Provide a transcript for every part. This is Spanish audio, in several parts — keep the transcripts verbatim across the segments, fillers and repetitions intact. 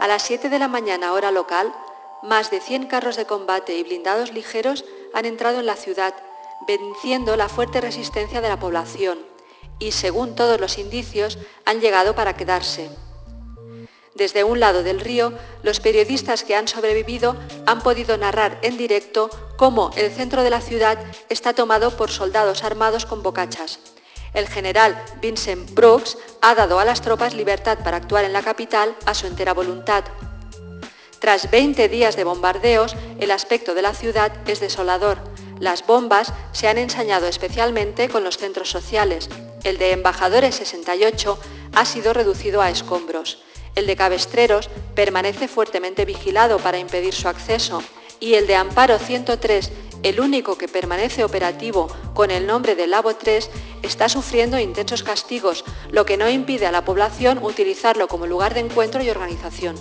A las siete de la mañana hora local, más de cien carros de combate y blindados ligeros han entrado en la ciudad, venciendo la fuerte resistencia de la población y, según todos los indicios, han llegado para quedarse. Desde un lado del río, los periodistas que han sobrevivido han podido narrar en directo cómo el centro de la ciudad está tomado por soldados armados con bocachas. El general Vincent Brooks ha dado a las tropas libertad para actuar en la capital a su entera voluntad. Tras veinte días de bombardeos, el aspecto de la ciudad es desolador. Las bombas se han ensañado especialmente con los centros sociales. El de Embajadores sesenta y ocho ha sido reducido a escombros. El de Cabestreros permanece fuertemente vigilado para impedir su acceso y el de Amparo ciento tres, el único que permanece operativo con el nombre de Labo tres, está sufriendo intensos castigos, lo que no impide a la población utilizarlo como lugar de encuentro y organización.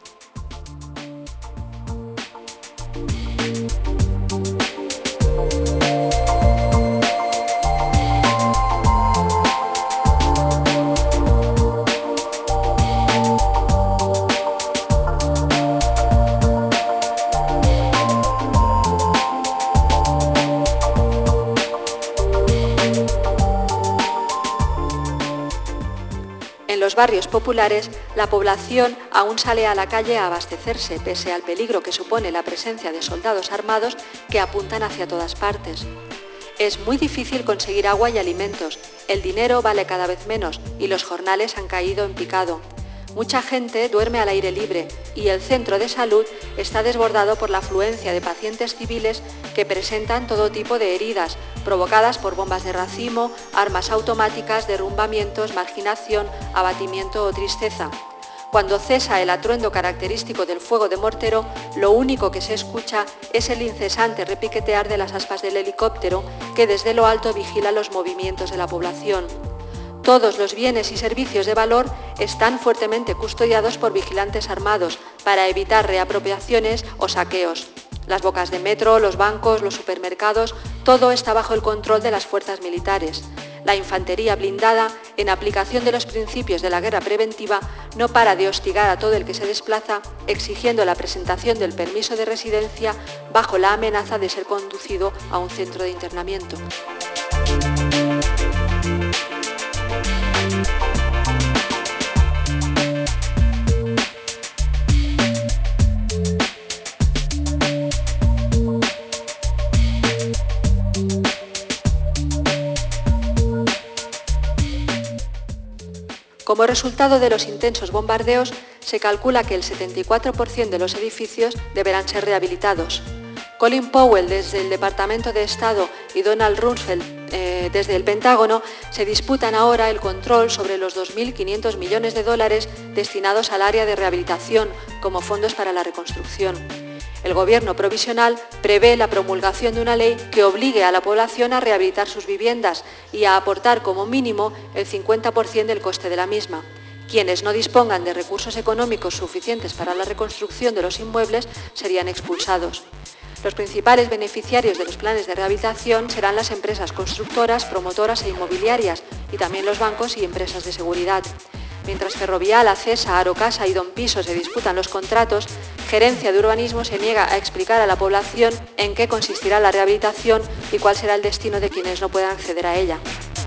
En los barrios populares, la población aún sale a la calle a abastecerse, pese al peligro que supone la presencia de soldados armados que apuntan hacia todas partes. Es muy difícil conseguir agua y alimentos, el dinero vale cada vez menos y los jornales han caído en picado. Mucha gente duerme al aire libre y el centro de salud está desbordado por la afluencia de pacientes civiles que presentan todo tipo de heridas provocadas por bombas de racimo, armas automáticas, derrumbamientos, marginación, abatimiento o tristeza. Cuando cesa el atuendo característico del fuego de mortero, lo único que se escucha es el incesante repiquetear de las aspas del helicóptero que desde lo alto vigila los movimientos de la población. Todos los bienes y servicios de valor están fuertemente custodiados por vigilantes armados para evitar reapropiaciones o saqueos. Las bocas de metro, los bancos, los supermercados, todo está bajo el control de las fuerzas militares. La infantería blindada, en aplicación de los principios de la guerra preventiva, no para de hostigar a todo el que se desplaza, exigiendo la presentación del permiso de residencia bajo la amenaza de ser conducido a un centro de internamiento. Como resultado de los intensos bombardeos, se calcula que el setenta y cuatro por ciento de los edificios deberán ser rehabilitados. Colin Powell desde el Departamento de Estado y Donald Rumsfeld eh, desde el Pentágono se disputan ahora el control sobre los dos mil quinientos millones de dólares destinados al área de rehabilitación como fondos para la reconstrucción. El gobierno provisional prevé la promulgación de una ley que obligue a la población a rehabilitar sus viviendas y a aportar como mínimo el cincuenta por ciento del coste de la misma. Quienes no dispongan de recursos económicos suficientes para la reconstrucción de los inmuebles serían expulsados. Los principales beneficiarios de los planes de rehabilitación serán las empresas constructoras, promotoras e inmobiliarias y también los bancos y empresas de seguridad. Mientras Ferrovial, Acesa, Arocasa y Don Piso se disputan los contratos, Gerencia de Urbanismo se niega a explicar a la población en qué consistirá la rehabilitación y cuál será el destino de quienes no puedan acceder a ella.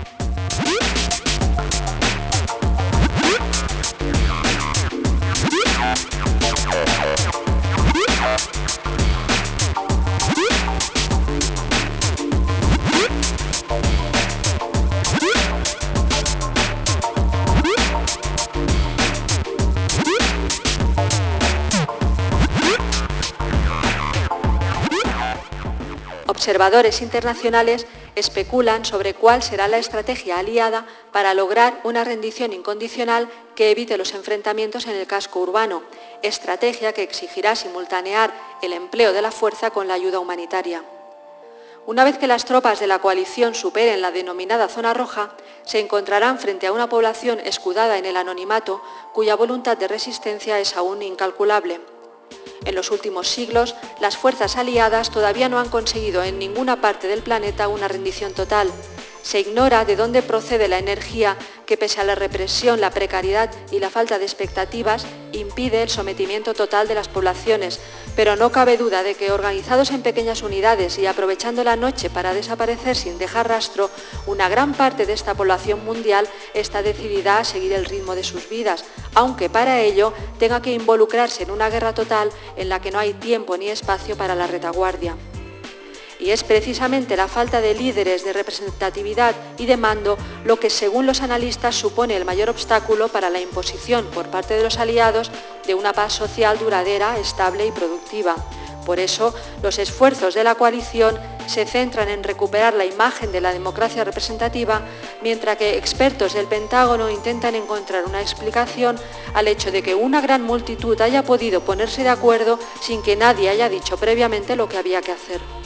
Observadores internacionales especulan sobre cuál será la estrategia aliada para lograr una rendición incondicional que evite los enfrentamientos en el casco urbano, estrategia que exigirá simultanear el empleo de la fuerza con la ayuda humanitaria. Una vez que las tropas de la coalición superen la denominada zona roja, se encontrarán frente a una población escudada en el anonimato cuya voluntad de resistencia es aún incalculable. En los últimos siglos, las fuerzas aliadas todavía no han conseguido en ninguna parte del planeta una rendición total. Se ignora de dónde procede la energía que, pese a la represión, la precariedad y la falta de expectativas, impide el sometimiento total de las poblaciones, pero no cabe duda de que, organizados en pequeñas unidades y aprovechando la noche para desaparecer sin dejar rastro, una gran parte de esta población mundial está decidida a seguir el ritmo de sus vidas, aunque para ello tenga que involucrarse en una guerra total en la que no hay tiempo ni espacio para la retaguardia. Y es precisamente la falta de líderes, de representatividad y de mando lo que, según los analistas, supone el mayor obstáculo para la imposición por parte de los aliados de una paz social duradera, estable y productiva. Por eso, los esfuerzos de la coalición se centran en recuperar la imagen de la democracia representativa, mientras que expertos del Pentágono intentan encontrar una explicación al hecho de que una gran multitud haya podido ponerse de acuerdo sin que nadie haya dicho previamente lo que había que hacer.